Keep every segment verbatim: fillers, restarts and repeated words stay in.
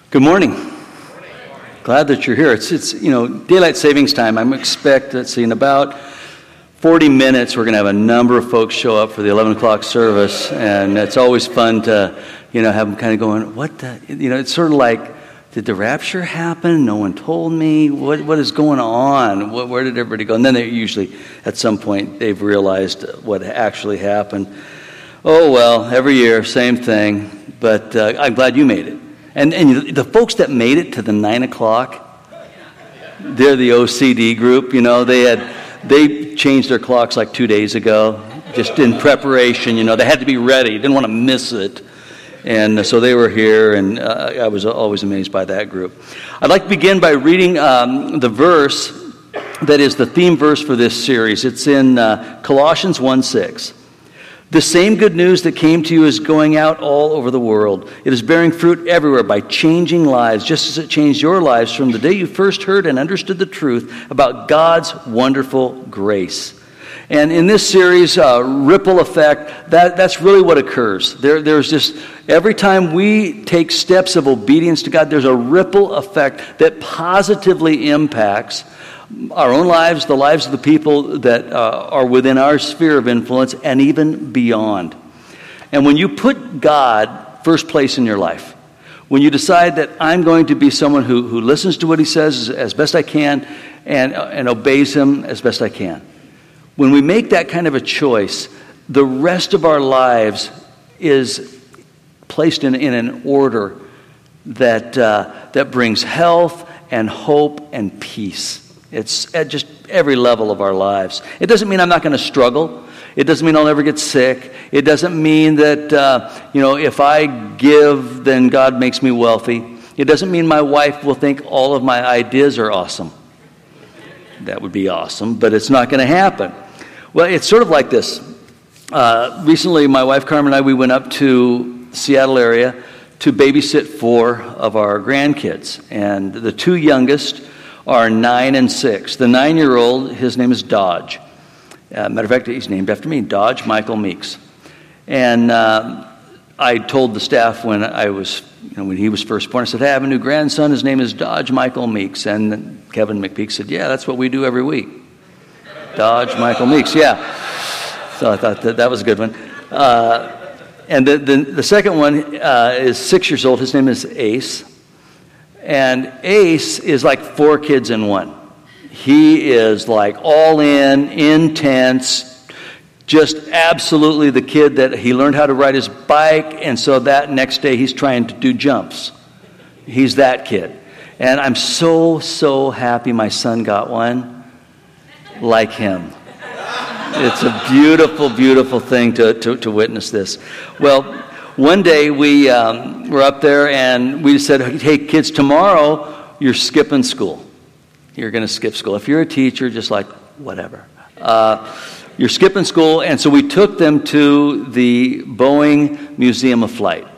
Good morning. Glad that you're here. It's, it's you know, daylight savings time. I expect, let's see, in about forty minutes, we're going to have a number of folks show up for the eleven o'clock service, and it's always fun to, you know, have them kind of going, what the, you know, it's sort of like, did the rapture happen? No one told me. What What is going on? What, where did everybody go? And then they usually, at some point, they've realized what actually happened. Oh, well, every year, same thing, but uh, I'm glad you made it. And and the folks that made it to the nine o'clock, they're the O C D group. You know, they had they changed their clocks like two days ago, just in preparation. You know, they had to be ready. Didn't want to miss it, and so they were here. And uh, I was always amazed by that group. I'd like to begin by reading um, the verse that is the theme verse for this series. It's in uh, Colossians one six. The same good news that came to you is going out all over the world. It is bearing fruit everywhere by changing lives, just as it changed your lives from the day you first heard and understood the truth about God's wonderful grace. And in this series, uh, Ripple Effect, that, that's really what occurs. There, there's just, every time we take steps of obedience to God, there's a ripple effect that positively impacts our own lives, the lives of the people that uh, are within our sphere of influence, and even beyond. And when you put God first place in your life, when you decide that I'm going to be someone who, who listens to what he says as, as best I can and, and obeys him as best I can, when we make that kind of a choice, the rest of our lives is placed in, in an order that uh, that brings health and hope and peace. It's at just every level of our lives. It doesn't mean I'm not going to struggle. It doesn't mean I'll never get sick. It doesn't mean that, uh, you know, if I give, then God makes me wealthy. It doesn't mean my wife will think all of my ideas are awesome. That would be awesome, but it's not going to happen. Well, it's sort of like this. Uh, recently, my wife Carmen and I, we went up to the Seattle area to babysit four of our grandkids. And the two youngest are nine and six. The nine-year-old, his name is Dodge. Uh, matter of fact, he's named after me, Dodge Michael Meeks. And uh, I told the staff when I was, you know, when he was first born, I said, hey, I have a new grandson. His name is Dodge Michael Meeks. And Kevin McPeak said, yeah, that's what we do every week. Dodge Michael Meeks, yeah. So I thought that, that was a good one. Uh, and the, the, the second one uh, is six years old. His name is Ace. And Ace is like four kids in one. He is like all in, intense, just absolutely the kid that he learned how to ride his bike, and so that next day he's trying to do jumps. He's that kid. And I'm so, so happy my son got one like him. It's a beautiful, beautiful thing to, to, to witness this. Well, one day we um, were up there and we said, hey, kids, tomorrow you're skipping school. You're going to skip school. If you're a teacher, just like, whatever. Uh, you're skipping school. And so we took them to the Boeing Museum of Flight.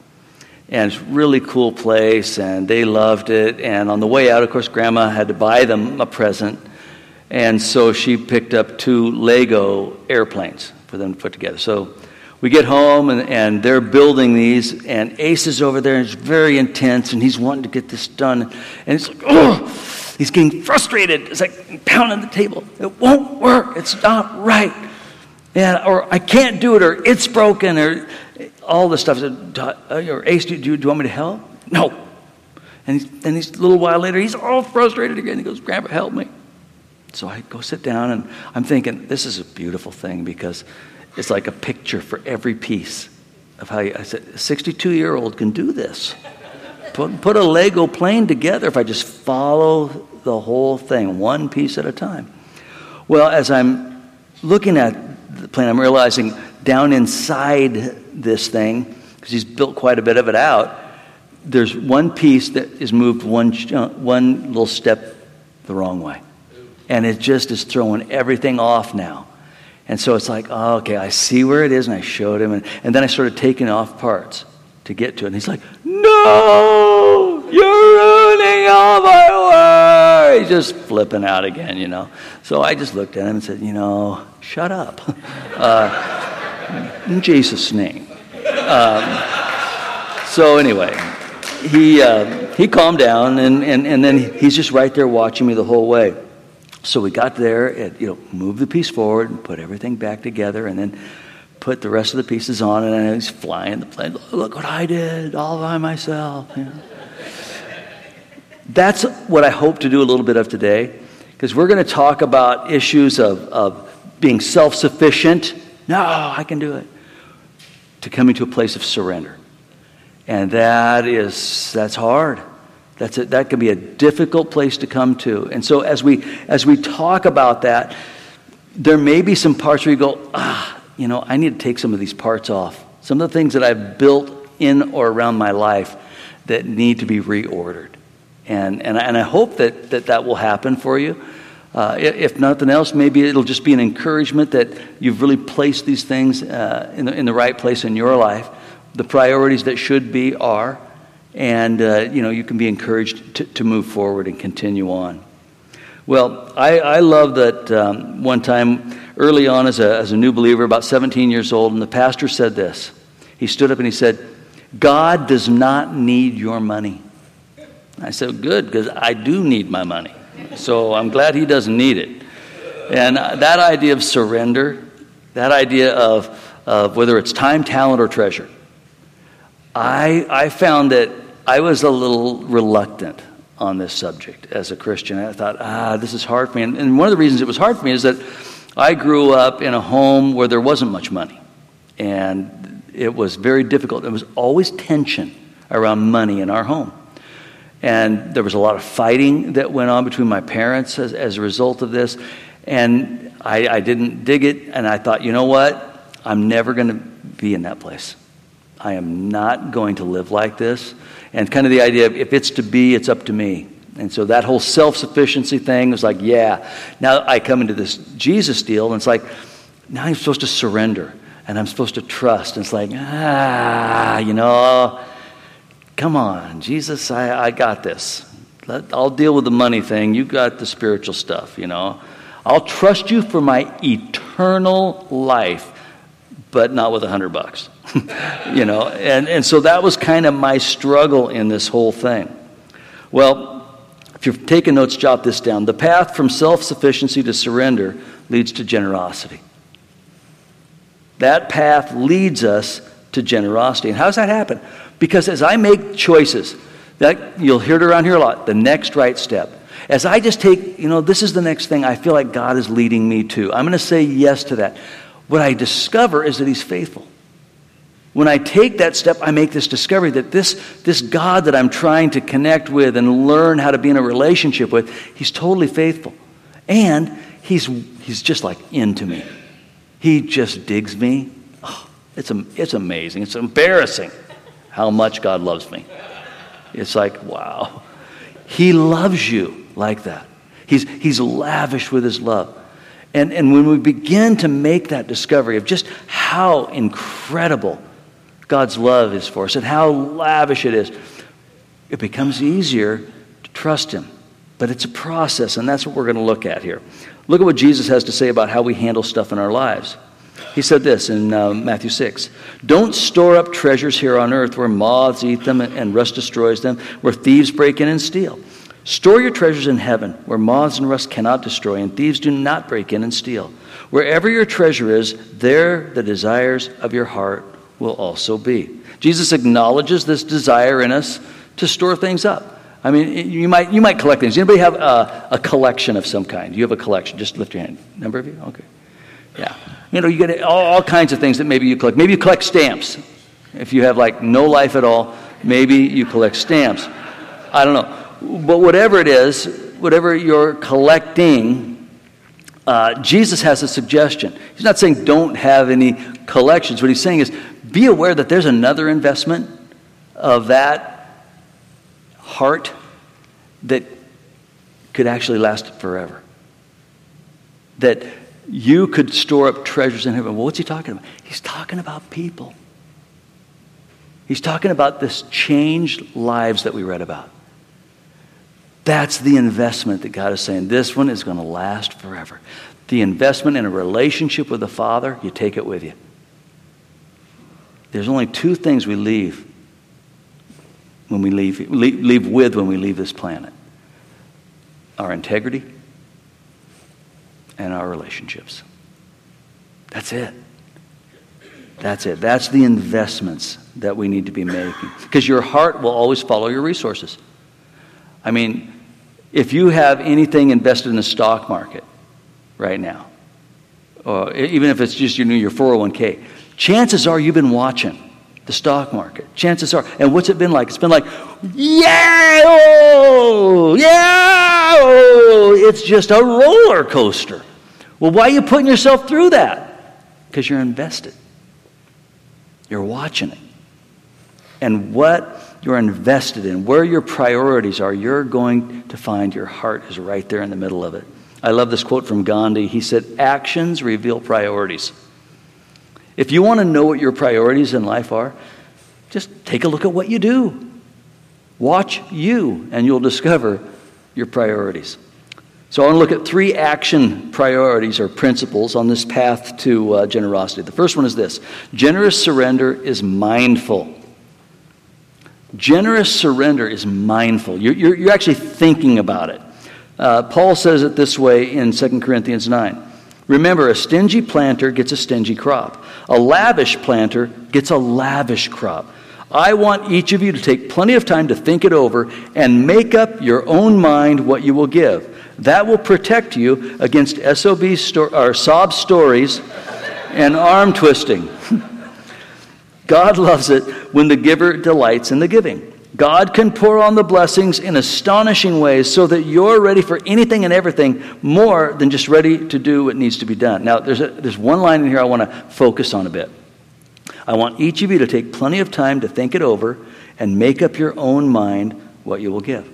And it's a really cool place, and they loved it. And on the way out, of course, Grandma had to buy them a present. And so she picked up two Lego airplanes for them to put together. So we get home, and, and they're building these, and Ace is over there, and it's very intense, and he's wanting to get this done. And it's like, oh, he's getting frustrated. It's like pounding the table. It won't work. It's not right. And, or I can't do it, or it's broken, or all this stuff. Or Ace, do, do, do you want me to help? No. And he's, then he's, a little while later, he's all frustrated again. He goes, Grandpa, help me. So I go sit down, and I'm thinking, this is a beautiful thing, because it's like a picture for every piece of how you, I said, a sixty-two-year-old can do this. Put, put a Lego plane together if I just follow the whole thing, one piece at a time. Well, as I'm looking at the plane, I'm realizing down inside this thing, because he's built quite a bit of it out, there's one piece that is moved one, one little step the wrong way. And it just is throwing everything off now. And so it's like, oh, okay, I see where it is, and I showed him. And, and then I started taking off parts to get to it. And he's like, no, you're ruining all my work. He's just flipping out again, you know. So I just looked at him and said, you know, shut up. Uh, in Jesus' name. Um, so anyway, he... Uh, he calmed down, and, and, and then he's just right there watching me the whole way. So we got there, and, you know, moved the piece forward and put everything back together, and then put the rest of the pieces on, and he's flying the plane. Look what I did all by myself. You know? That's what I hope to do a little bit of today, because we're going to talk about issues of, of being self-sufficient. No, I can do it. To coming to a place of surrender. And that is, that's hard. That's a, that can be a difficult place to come to. And so as we as we talk about that, there may be some parts where you go, ah, you know, I need to take some of these parts off. Some of the things that I've built in or around my life that need to be reordered. And and, and I hope that, that that will happen for you. Uh, if nothing else, maybe it'll just be an encouragement that you've really placed these things uh, in, the, in the right place in your life. The priorities that should be are, and uh, you know, you can be encouraged to, to move forward and continue on. Well, I, I love that um, one time early on as a, as a new believer, about seventeen years old, and the pastor said this. He stood up and he said, God does not need your money. I said, good, because I do need my money. So I'm glad he doesn't need it. And that idea of surrender, that idea of, of whether it's time, talent, or treasure, I I found that I was a little reluctant on this subject as a Christian. I thought, ah, this is hard for me. And, and one of the reasons it was hard for me is that I grew up in a home where there wasn't much money. And it was very difficult. There was always tension around money in our home. And there was a lot of fighting that went on between my parents as, as a result of this. And I, I didn't dig it. And I thought, you know what? I'm never going to be in that place. I am not going to live like this. And kind of the idea of if it's to be, it's up to me. And so that whole self-sufficiency thing was like, yeah. Now I come into this Jesus deal, and it's like, now I'm supposed to surrender. And I'm supposed to trust. And it's like, ah, you know, come on, Jesus, I, I got this. Let, I'll deal with the money thing. You got the spiritual stuff, you know. I'll trust you for my eternal life, but not with a hundred bucks. you know, and, and so that was kind of my struggle in this whole thing. Well, if you're taking notes, jot this down. The path from self-sufficiency to surrender leads to generosity. That path leads us to generosity. And how does that happen? Because as I make choices, that you'll hear it around here a lot, the next right step. As I just take, you know, this is the next thing I feel like God is leading me to. I'm going to say yes to that. What I discover is that He's faithful. When I take that step, I make this discovery that this, this God that I'm trying to connect with and learn how to be in a relationship with, He's totally faithful. And He's He's just like into me. He just digs me. Oh, it's, it's amazing. It's embarrassing how much God loves me. It's like, wow. He loves you like that. He's, he's lavish with His love. And, and when we begin to make that discovery of just how incredible God's love is for us and how lavish it is, it becomes easier to trust Him. But it's a process, and that's what we're going to look at here. Look at what Jesus has to say about how we handle stuff in our lives. He said this in uh, Matthew six. Don't store up treasures here on earth where moths eat them and rust destroys them, where thieves break in and steal. Store your treasures in heaven, where moths and rust cannot destroy, and thieves do not break in and steal. Wherever your treasure is, there the desires of your heart will also be. Jesus acknowledges this desire in us to store things up. I mean, you might you might collect things. Anybody have a, a collection of some kind? You have a collection. Just lift your hand. Number of you? Okay. Yeah. You know, you get all, all kinds of things that maybe you collect. Maybe you collect stamps. If you have like no life at all, maybe you collect stamps. I don't know. But whatever it is, whatever you're collecting, uh, Jesus has a suggestion. He's not saying don't have any collections. What He's saying is be aware that there's another investment of that heart that could actually last forever. That you could store up treasures in heaven. Well, what's He talking about? He's talking about people. He's talking about this changed lives that we read about. That's the investment that God is saying. This one is going to last forever. The investment in a relationship with the Father, you take it with you. There's only two things we leave when we leave, leave, leave with when we leave this planet? Our integrity and our relationships. That's it. That's it. That's the investments that we need to be making. Because your heart will always follow your resources. I mean, if you have anything invested in the stock market right now, or even if it's just your, your four oh one k, chances are you've been watching the stock market. Chances are. And what's it been like? It's been like, yeah, oh, yeah, oh. It's just a roller coaster. Well, why are you putting yourself through that? Because you're invested. You're watching it. And what you're invested in, where your priorities are, you're going to find your heart is right there in the middle of it. I love this quote from Gandhi. He said, actions reveal priorities. If you want to know what your priorities in life are, just take a look at what you do. Watch you, and you'll discover your priorities. So I want to look at three action priorities or principles on this path to uh, generosity. The first one is this: generous surrender is mindful. Generous surrender is mindful. You're, you're, you're actually thinking about it. Uh, Paul says it this way in Second Corinthians nine. Remember, a stingy planter gets a stingy crop. A lavish planter gets a lavish crop. I want each of you to take plenty of time to think it over and make up your own mind what you will give. That will protect you against S O B sto- or sob stories and arm twisting. God loves it when the giver delights in the giving. God can pour on the blessings in astonishing ways so that you're ready for anything and everything more than just ready to do what needs to be done. Now, there's, a, there's one line in here I want to focus on a bit. I want each of you to take plenty of time to think it over and make up your own mind what you will give.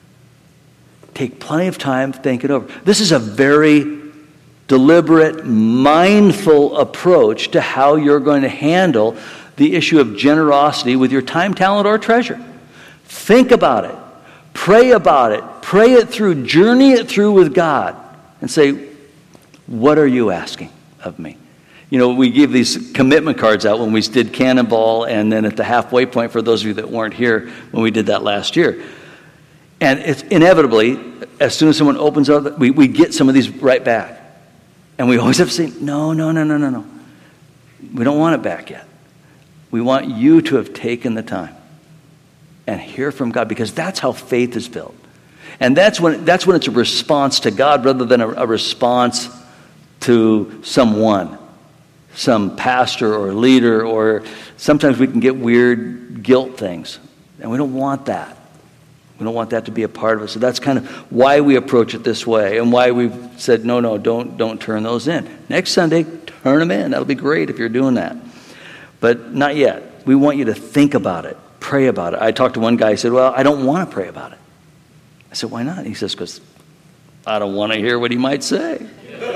Take plenty of time, think it over. This is a very deliberate, mindful approach to how you're going to handle the issue of generosity with your time, talent, or treasure. Think about it. Pray about it. Pray it through. Journey it through with God. And say, what are you asking of me? You know, we give these commitment cards out when we did Cannonball, and then at the halfway point for those of you that weren't here when we did that last year. And it's inevitably, as soon as someone opens up, we, we get some of these right back. And we always have to say, no, no, no, no, no, no. We don't want it back yet. We want you to have taken the time and hear from God, because that's how faith is built. And that's when that's when it's a response to God rather than a, a response to someone, some pastor or leader, or sometimes we can get weird guilt things. And we don't want that. We don't want that to be a part of it. So that's kind of why we approach it this way, and why we've said, no, no, don't, don't turn those in. Next Sunday, turn them in. That'll be great if you're doing that. But not yet. We want you to think about it. Pray about it. I talked to one guy, he said, well, I don't want to pray about it. I said, why not? He says, because I don't want to hear what he might say.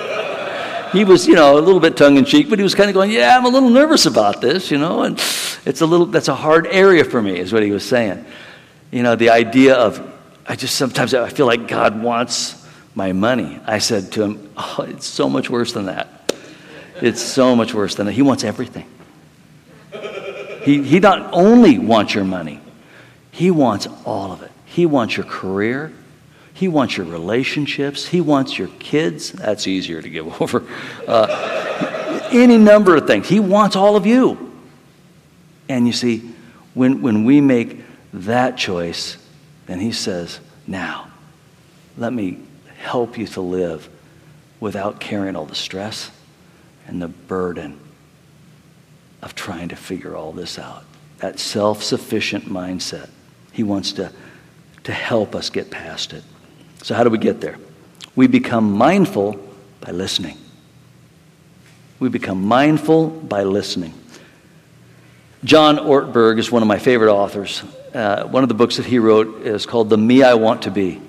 He was, you know, a little bit tongue-in-cheek, but he was kind of going, yeah, I'm a little nervous about this, you know, and it's a little, that's a hard area for me, is what he was saying. You know, the idea of, I just sometimes I feel like God wants my money. I said to him, oh, it's so much worse than that. It's so much worse than that. He wants everything. He, he not only wants your money, he wants all of it. He wants your career. He wants your relationships. He wants your kids. That's easier to give over. Uh, any number of things. He wants all of you. And you see, when, when we make that choice, then he says, now, let me help you to live without carrying all the stress and the burden of trying to figure all this out. That self-sufficient mindset. He wants to, to help us get past it. So how do we get there? We become mindful by listening. We become mindful by listening. John Ortberg is one of my favorite authors. Uh, one of the books that he wrote is called The Me I Want to Be.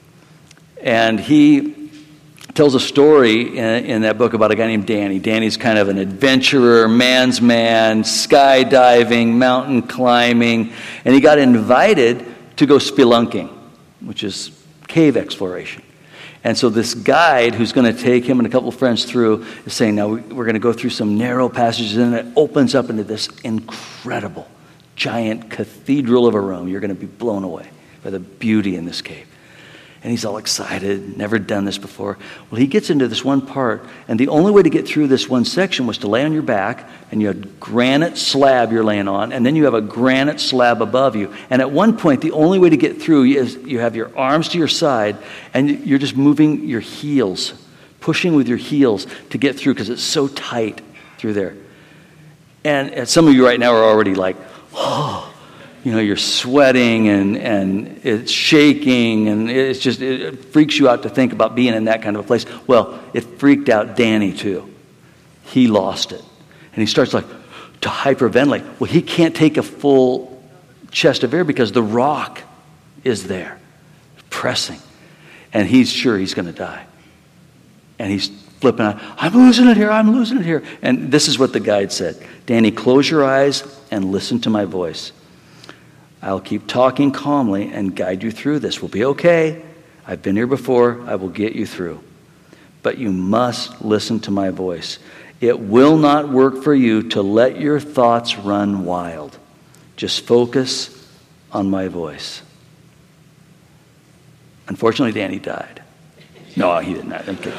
And he tells a story in, in that book about a guy named Danny. Danny's kind of an adventurer, man's man, skydiving, mountain climbing, and he got invited to go spelunking, which is cave exploration. And so this guide who's going to take him and a couple of friends through is saying, now we're going to go through some narrow passages, and it opens up into this incredible, giant cathedral of a room. You're going to be blown away by the beauty in this cave. And he's all excited, never done this before. Well, he gets into this one part, and the only way to get through this one section was to lay on your back, and you had granite slab you're laying on, and then you have a granite slab above you. And at one point, the only way to get through is you have your arms to your side, and you're just moving your heels, pushing with your heels to get through because it's so tight through there. And, and some of you right now are already like, oh, you know, you're sweating and, and it's shaking and it's just, it freaks you out to think about being in that kind of a place. Well, it freaked out Danny too. He lost it. And he starts like to hyperventilate. Well, he can't take a full chest of air because the rock is there, pressing. And he's sure he's going to die. And he's flipping out, I'm losing it here, I'm losing it here. And this is what the guide said. Danny, close your eyes and listen to my voice. I'll keep talking calmly and guide you through this. We'll be okay. I've been here before. I will get you through. But you must listen to my voice. It will not work for you to let your thoughts run wild. Just focus on my voice. Unfortunately, Danny died. No, he didn't. I'm kidding.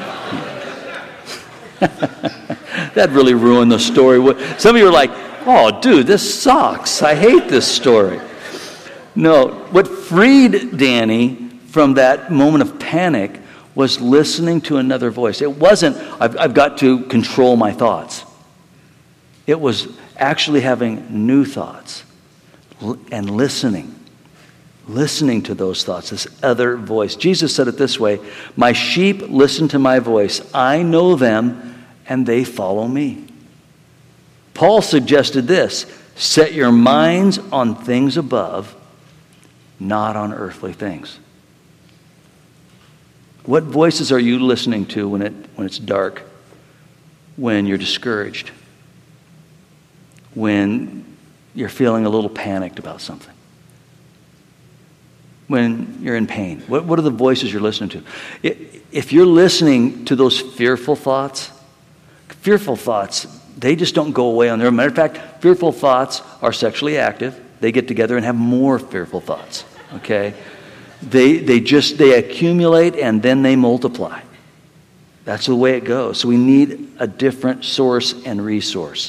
That really ruined the story. Some of you are like, oh, dude, this sucks. I hate this story. No, what freed Danny from that moment of panic was listening to another voice. It wasn't, I've, I've got to control my thoughts. It was actually having new thoughts and listening. Listening to those thoughts, this other voice. Jesus said it this way, my sheep listen to my voice. I know them and they follow me. Paul suggested this, set your minds on things above, not on earthly things. What voices are you listening to when it when it's dark? When you're discouraged? When you're feeling a little panicked about something? When you're in pain? What, what are the voices you're listening to? If you're listening to those fearful thoughts, fearful thoughts, they just don't go away on their own. Matter of fact, fearful thoughts are sexually active. They get together and have more fearful thoughts, okay? They they just, they accumulate and then they multiply. That's the way it goes. So we need a different source and resource.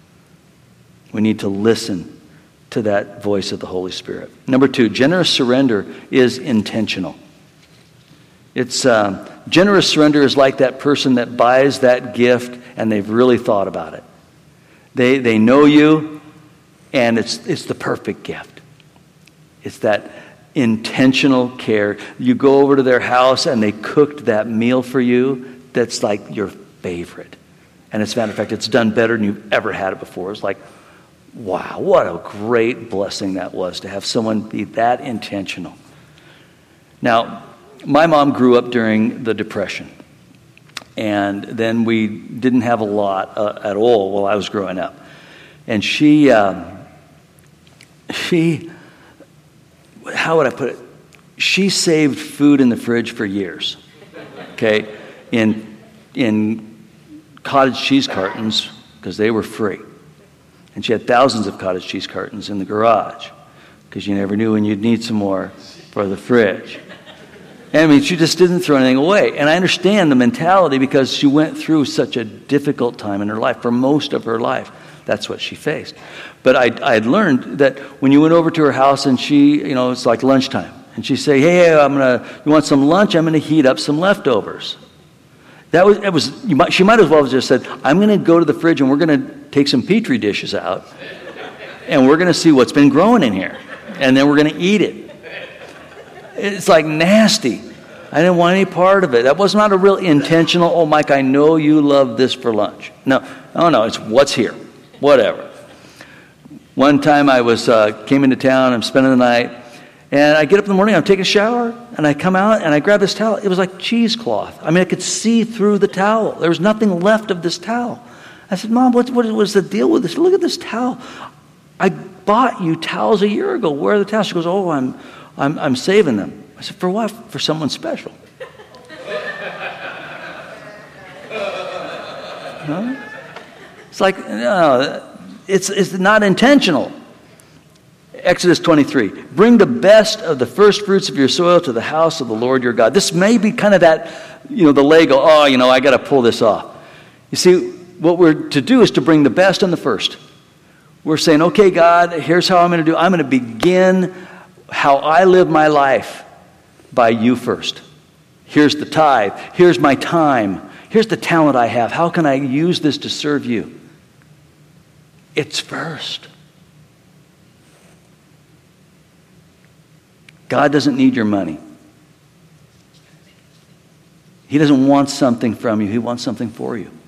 We need to listen to that voice of the Holy Spirit. Number two, generous surrender is intentional. It's uh, generous surrender is like that person that buys that gift and they've really thought about it. They they know you, and it's it's the perfect gift. It's that intentional care. You go over to their house and they cooked that meal for you that's like your favorite. And it's, matter of fact, it's done better than you've ever had it before. It's like, wow, what a great blessing that was to have someone be that intentional. Now, my mom grew up during the Depression. And then we didn't have a lot uh, at all while I was growing up. And she, um, she, how would I put it? She saved food in the fridge for years, okay, in in cottage cheese cartons because they were free. And she had thousands of cottage cheese cartons in the garage because you never knew when you'd need some more for the fridge. I mean, she just didn't throw anything away. And I understand the mentality because she went through such a difficult time in her life. For most of her life, that's what she faced. But I I learned that when you went over to her house and she, you know, it's like lunchtime. And she'd say, hey, I'm going to, you want some lunch? I'm going to heat up some leftovers. That was, it was you might, she might as well have just said, I'm going to go to the fridge and we're going to take some Petri dishes out. And we're going to see what's been growing in here. And then we're going to eat it. It's like nasty. I didn't want any part of it. That was not a real intentional, oh, Mike, I know you love this for lunch. No, oh, no, it's what's here. Whatever. One time I was uh, came into town, I'm spending the night, and I get up in the morning, I'm taking a shower, and I come out, and I grab this towel. It was like cheesecloth. I mean, I could see through the towel. There was nothing left of this towel. I said, Mom, what, what was the deal with this? Look at this towel. I bought you towels a year ago. Where are the towels? She goes, oh, I'm... I'm, I'm saving them. I said, for what? For someone special. Huh? It's like, no, it's, it's not intentional. Exodus twenty-three, bring the best of the first fruits of your soil to the house of the Lord your God. This may be kind of that, you know, the Lego, oh, you know, I got to pull this off. You see, what we're to do is to bring the best and the first. We're saying, okay, God, here's how I'm going to do. I'm going to begin how I live my life by you first. Here's the tithe. Here's my time. Here's the talent I have. How can I use this to serve you? It's first. God doesn't need your money. He doesn't want something from you. He wants something for you.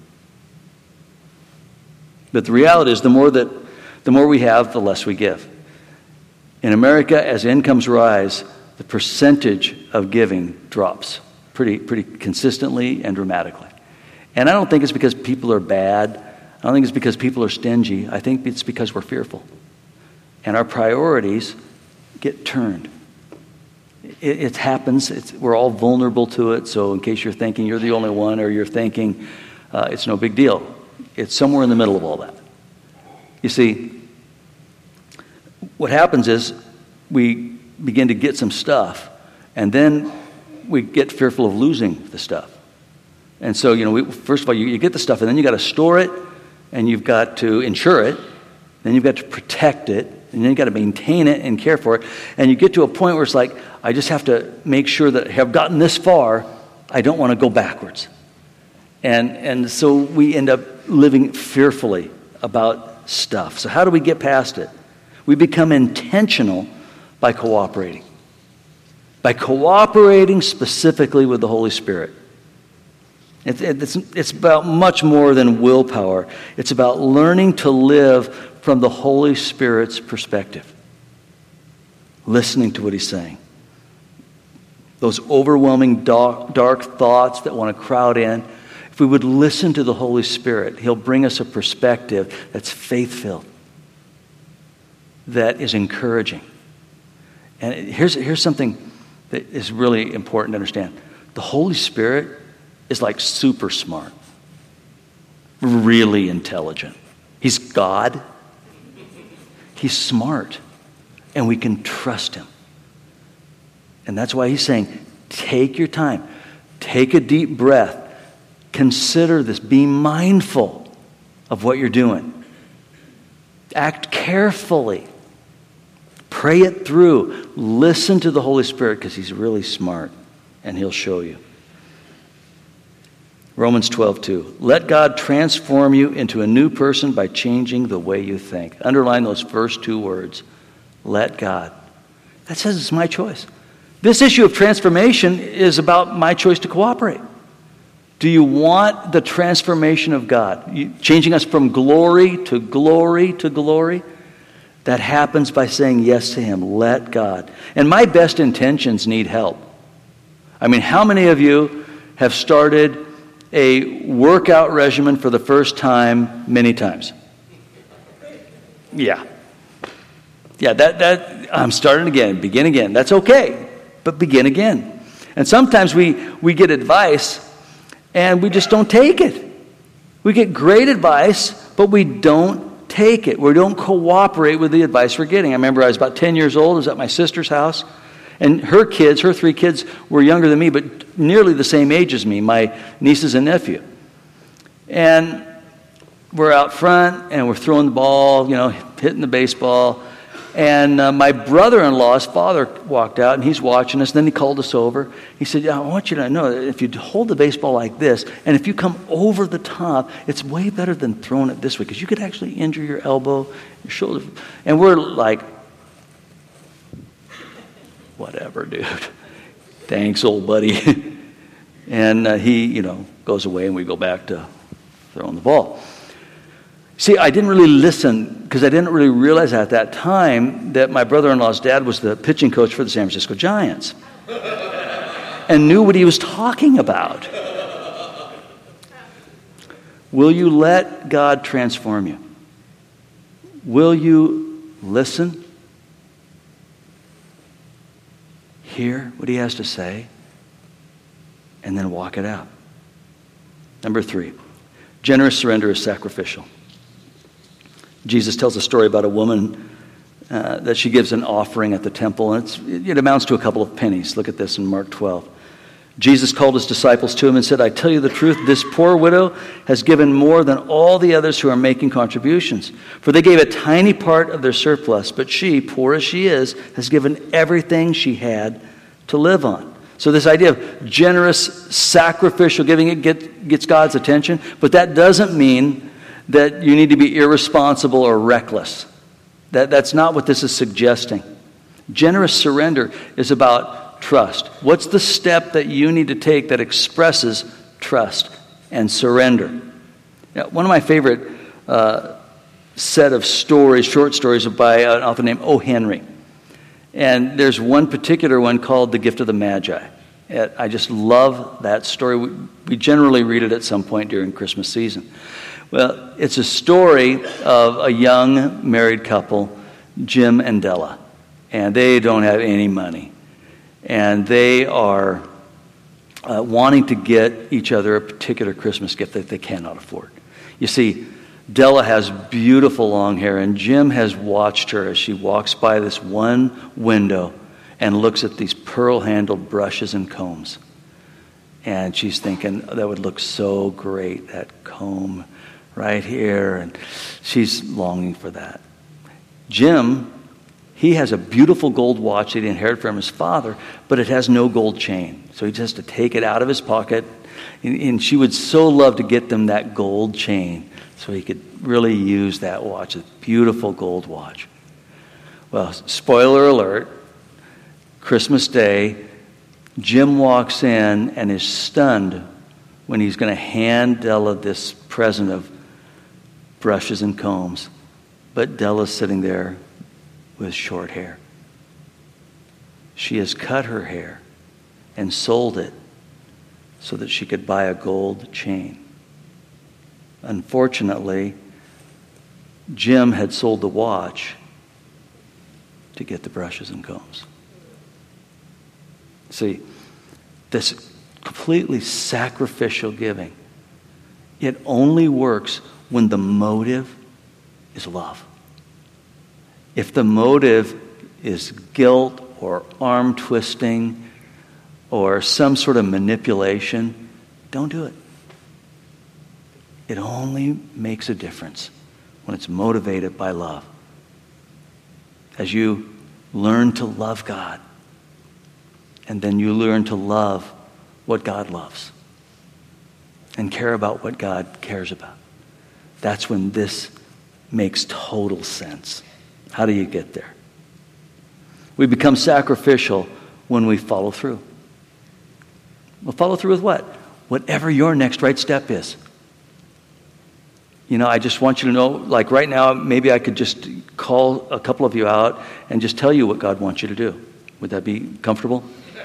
But the reality is the more that the more we have, the less we give. In America, as incomes rise, the percentage of giving drops pretty pretty consistently and dramatically. And I don't think it's because people are bad. I don't think it's because people are stingy. I think it's because we're fearful. And our priorities get turned. It, it happens. It's, we're all vulnerable to it. So in case you're thinking you're the only one, or you're thinking uh, it's no big deal, it's somewhere in the middle of all that. You see, what happens is we begin to get some stuff, and then we get fearful of losing the stuff. And so, you know, we, first of all, you, you get the stuff, and then you got to store it, and you've got to insure it, then you've got to protect it, and then you've got to maintain it and care for it. And you get to a point where it's like, I just have to make sure that I have gotten this far, I don't want to go backwards. And and so we end up living fearfully about stuff. So how do we get past it? We become intentional by cooperating. By cooperating specifically with the Holy Spirit. It, it, it's, it's about much more than willpower. It's about learning to live from the Holy Spirit's perspective. Listening to what He's saying. Those overwhelming dark, dark thoughts that want to crowd in, if we would listen to the Holy Spirit, He'll bring us a perspective that's faith-filled, that is encouraging. And here's, here's something that is really important to understand. The Holy Spirit is like super smart, really intelligent. He's God. He's smart, and we can trust Him. And that's why He's saying, take your time. Take a deep breath. Consider this. Be mindful of what you're doing. Act carefully. Pray it through. Listen to the Holy Spirit because He's really smart and He'll show you. Romans twelve two. Let God transform you into a new person by changing the way you think. Underline those first two words. Let God. That says it's my choice. This issue of transformation is about my choice to cooperate. Do you want the transformation of God? You, changing us from glory to glory to glory? That happens by saying yes to Him. Let God. And my best intentions need help. I mean, how many of you have started a workout regimen for the first time many times? Yeah. Yeah, that, that I'm starting again. Begin again. That's okay. But begin again. And sometimes we, we get advice and we just don't take it. We get great advice, but we don't take it. We don't cooperate with the advice we're getting. I remember I was about ten years old. I was at my sister's house. And her kids, her three kids, were younger than me, but nearly the same age as me, my nieces and nephew. And we're out front, and we're throwing the ball, you know, hitting the baseball. And uh, my brother-in-law's father walked out, and he's watching us. Then he called us over. He said, yeah, I want you to know that if you hold the baseball like this, and if you come over the top, it's way better than throwing it this way, because you could actually injure your elbow, your shoulder. And we're like, whatever, dude. Thanks, old buddy. And uh, he, you know, goes away, and we go back to throwing the ball. See, I didn't really listen because I didn't really realize at that time that my brother-in-law's dad was the pitching coach for the San Francisco Giants and knew what he was talking about. Will you let God transform you? Will you listen? Hear what He has to say? And then walk it out. Number three, generous surrender is sacrificial. Jesus tells a story about a woman uh, that she gives an offering at the temple, and it's, it amounts to a couple of pennies. Look at this in Mark twelve. Jesus called his disciples to him and said, I tell you the truth, this poor widow has given more than all the others who are making contributions. For they gave a tiny part of their surplus, but she, poor as she is, has given everything she had to live on. So this idea of generous, sacrificial giving, it get, gets God's attention, but that doesn't mean that you need to be irresponsible or reckless. That, that's not what this is suggesting. Generous surrender is about trust. What's the step that you need to take that expresses trust and surrender? Now, one of my favorite uh, set of stories, short stories, are by an author named O. Henry. And there's one particular one called The Gift of the Magi. I just love that story. We generally read it at some point during Christmas season. Well, it's a story of a young married couple, Jim and Della. And they don't have any money. And they are uh, wanting to get each other a particular Christmas gift that they cannot afford. You see, Della has beautiful long hair, and Jim has watched her as she walks by this one window and looks at these pearl-handled brushes and combs. And she's thinking, that would look so great, that comb right here. And she's longing for that. Jim, he has a beautiful gold watch that he inherited from his father, but it has no gold chain. So he just has to take it out of his pocket. And she would so love to get them that gold chain so he could really use that watch, a beautiful gold watch. Well, spoiler alert, Christmas Day, Jim walks in and is stunned when he's going to hand Della this present of brushes and combs. But Della's sitting there with short hair. She has cut her hair and sold it so that she could buy a gold chain. Unfortunately, Jim had sold the watch to get the brushes and combs. See, this completely sacrificial giving, it only works when the motive is love. If the motive is guilt or arm twisting or some sort of manipulation, don't do it. It only makes a difference when it's motivated by love. As you learn to love God, and then you learn to love what God loves and care about what God cares about, that's when this makes total sense. How do you get there? We become sacrificial when we follow through. Well, follow through with what? Whatever your next right step is. You know, I just want you to know, like right now, maybe I could just call a couple of you out and just tell you what God wants you to do. Would that be comfortable?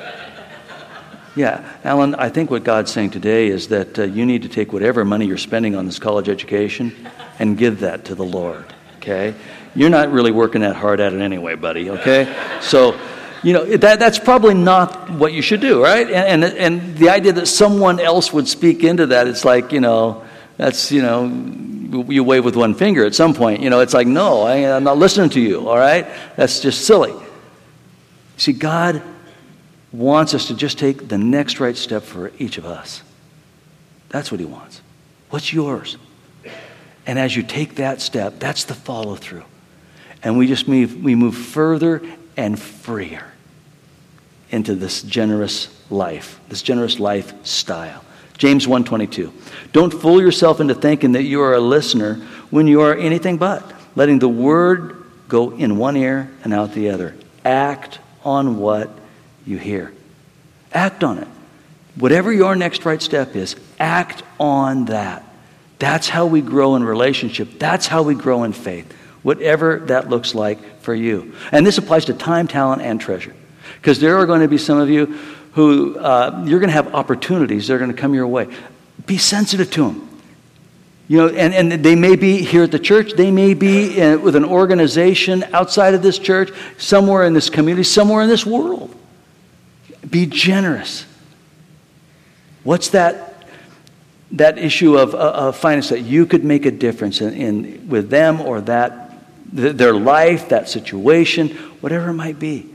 Yeah. Alan, I think what God's saying today is that uh, you need to take whatever money you're spending on this college education and give that to the Lord, okay? You're not really working that hard at it anyway, buddy, okay? So, you know, that that's probably not what you should do, right? And, and, and the idea that someone else would speak into that, it's like, you know, that's, you know, you wave with one finger at some point. You know, it's like, no, I, I'm not listening to you, all right? That's just silly. See, God wants us to just take the next right step for each of us. That's what he wants. What's yours? And as you take that step, that's the follow through. And we just move, we move further and freer into this generous life, this generous lifestyle. James one twenty-two. Don't fool yourself into thinking that you are a listener when you are anything but, letting the word go in one ear and out the other. Act on what you hear. Act on it. Whatever your next right step is, act on that. That's how we grow in relationship. That's how we grow in faith. Whatever that looks like for you. And this applies to time, talent, and treasure. Because there are going to be some of you who, uh, you're going to have opportunities that are going to come your way. Be sensitive to them. You know, and, and they may be here at the church. They may be in, with an organization outside of this church, somewhere in this community, somewhere in this world. Be generous. What's that that issue of, uh, of finance that you could make a difference in, in with them or that th- their life, that situation, whatever it might be.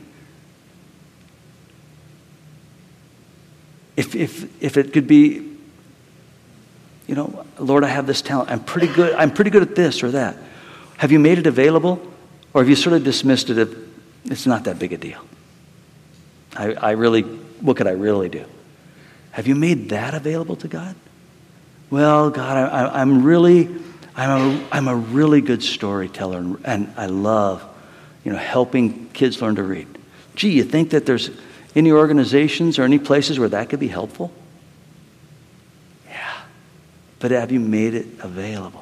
If, if, if it could be, you know, Lord, I have this talent. I'm pretty good. I'm pretty good at this or that. Have you made it available? Or have you sort of dismissed it if it's not that big a deal? I, I really, what could I really do? Have you made that available to God? Well, God, I, I, I'm really, I'm a, I'm a really good storyteller, and, and I love, you know, helping kids learn to read. Gee, you think that there's any organizations or any places where that could be helpful? Yeah. But have you made it available?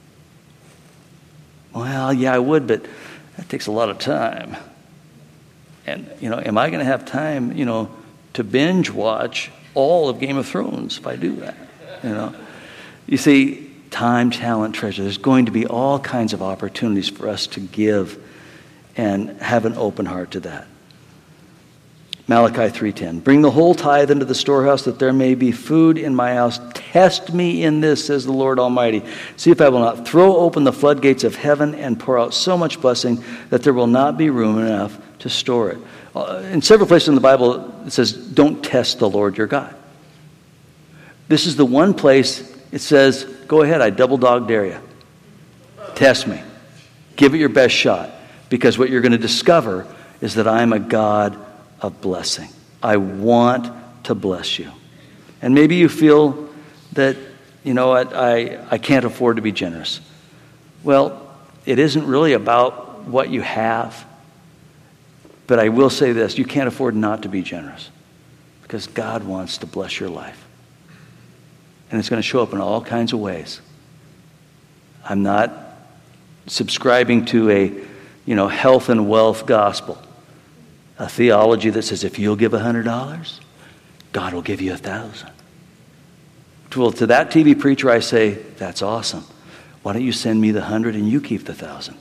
Well, yeah, I would, but that takes a lot of time. And, you know, am I going to have time, you know, to binge watch all of Game of Thrones if I do that? You know, you see, time, talent, treasure. There's going to be all kinds of opportunities for us to give and have an open heart to that. Malachi three ten, bring the whole tithe into the storehouse that there may be food in my house. Test me in this, says the Lord Almighty. See if I will not throw open the floodgates of heaven and pour out so much blessing that there will not be room enough to store it. Uh, in several places in the Bible, it says, don't test the Lord your God. This is the one place it says, go ahead, I double dog dare you. Test me. Give it your best shot. Because what you're going to discover is that I'm a God of blessing. I want to bless you. And maybe you feel that, you know what, I, I can't afford to be generous. Well, it isn't really about what you have. But I will say this, you can't afford not to be generous. Because God wants to bless your life. And it's going to show up in all kinds of ways. I'm not subscribing to a, you know, health and wealth gospel. A theology that says if you'll give one hundred dollars, God will give you one thousand dollars. Well, to that T V preacher I say, that's awesome. Why don't you send me the one hundred and you keep the one thousand?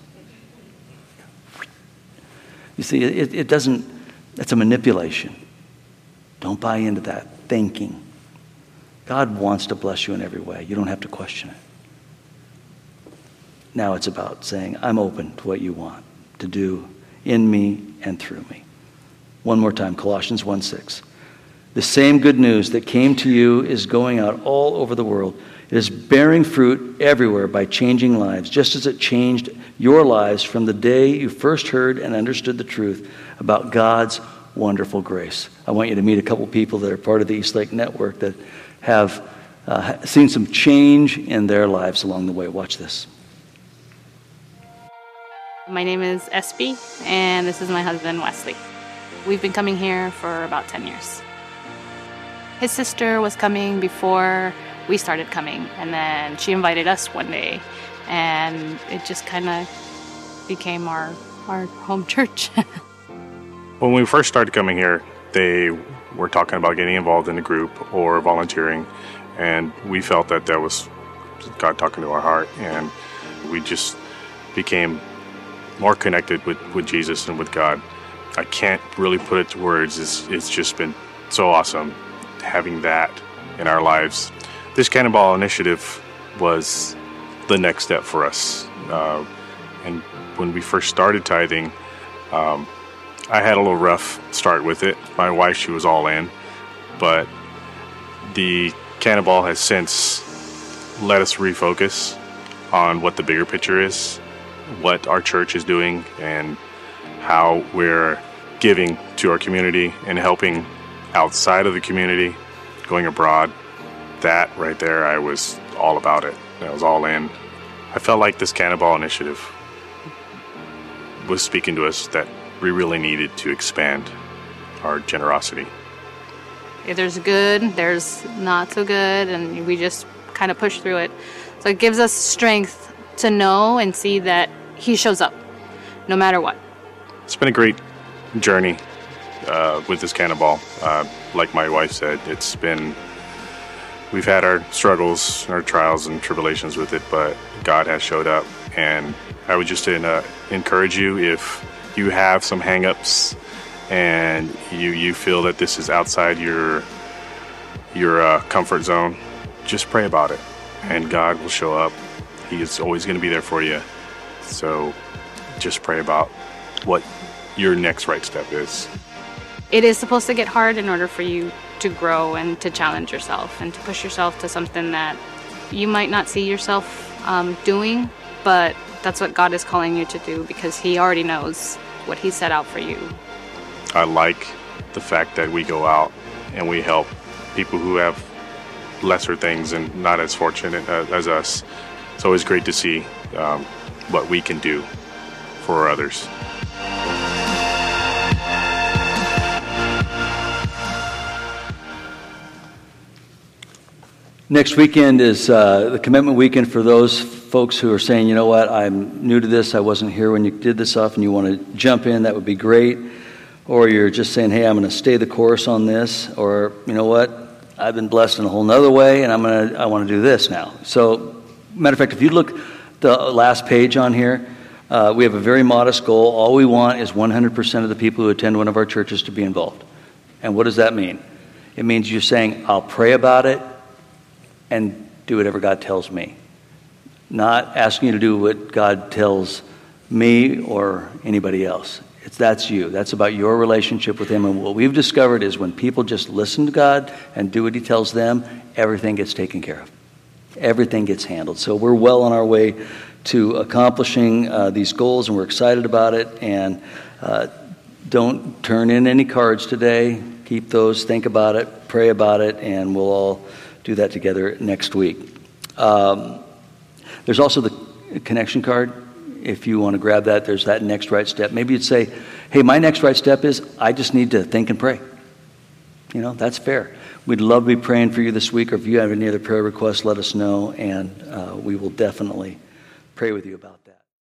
You see, it, it doesn't, that's a manipulation. Don't buy into that thinking. God wants to bless you in every way. You don't have to question it. Now it's about saying, I'm open to what you want to do in me and through me. One more time, Colossians one six. The same good news that came to you is going out all over the world. It is bearing fruit everywhere by changing lives, just as it changed your lives from the day you first heard and understood the truth about God's wonderful grace. I want you to meet a couple people that are part of the Eastlake Network that have uh, seen some change in their lives along the way. Watch this. My name is Espy, and this is my husband, Wesley. We've been coming here for about ten years. His sister was coming before we started coming, and then she invited us one day, and it just kind of became our, our home church. When we first started coming here, they were talking about getting involved in a group or volunteering, and we felt that that was God talking to our heart, and we just became more connected with, with Jesus and with God. I can't really put it to words. It's, it's just been so awesome having that in our lives. This Cannonball Initiative was the next step for us. Uh, and when we first started tithing, um, I had a little rough start with it. My wife, she was all in. But the Cannonball has since let us refocus on what the bigger picture is, what our church is doing, and how we're giving to our community and helping outside of the community, going abroad. That right there, I was all about it. I was all in. I felt like this Cannonball Initiative was speaking to us that we really needed to expand our generosity. There's good, there's not so good, and we just kind of push through it. So it gives us strength to know and see that He shows up, no matter what. It's been a great journey uh, with this Cannonball. Uh, like my wife said, it's been, we've had our struggles, our trials and tribulations with it, but God has showed up. And I would just uh, encourage you, if you have some hang-ups and you, you feel that this is outside your, your uh, comfort zone, just pray about it, and God will show up. He is always going to be there for you. So just pray about what your next right step is. It is supposed to get hard in order for you to grow and to challenge yourself and to push yourself to something that you might not see yourself um, doing, but that's what God is calling you to do because He already knows what He set out for you. I like the fact that we go out and we help people who have lesser things and not as fortunate as, as us. It's always great to see um, what we can do for others. Next weekend is uh, the commitment weekend for those folks who are saying, you know what, I'm new to this, I wasn't here when you did this stuff, and you want to jump in, that would be great. Or you're just saying, hey, I'm going to stay the course on this, or you know what, I've been blessed in a whole nother way, and I'm going to, I want to do this now. So, matter of fact, if you look the last page on here, uh, we have a very modest goal. All we want is one hundred percent of the people who attend one of our churches to be involved. And what does that mean? It means you're saying, I'll pray about it, and do whatever God tells me. Not asking you to do what God tells me or anybody else. It's that's you. That's about your relationship with Him. And what we've discovered is when people just listen to God and do what He tells them, everything gets taken care of. Everything gets handled. So we're well on our way to accomplishing uh, these goals, and we're excited about it. And uh, don't turn in any cards today. Keep those. Think about it. Pray about it. And we'll all do that together next week. Um, there's also the connection card. If you want to grab that, there's that next right step. Maybe you'd say, hey, my next right step is I just need to think and pray. You know, that's fair. We'd love to be praying for you this week, or if you have any other prayer requests, let us know, and uh, we will definitely pray with you about that.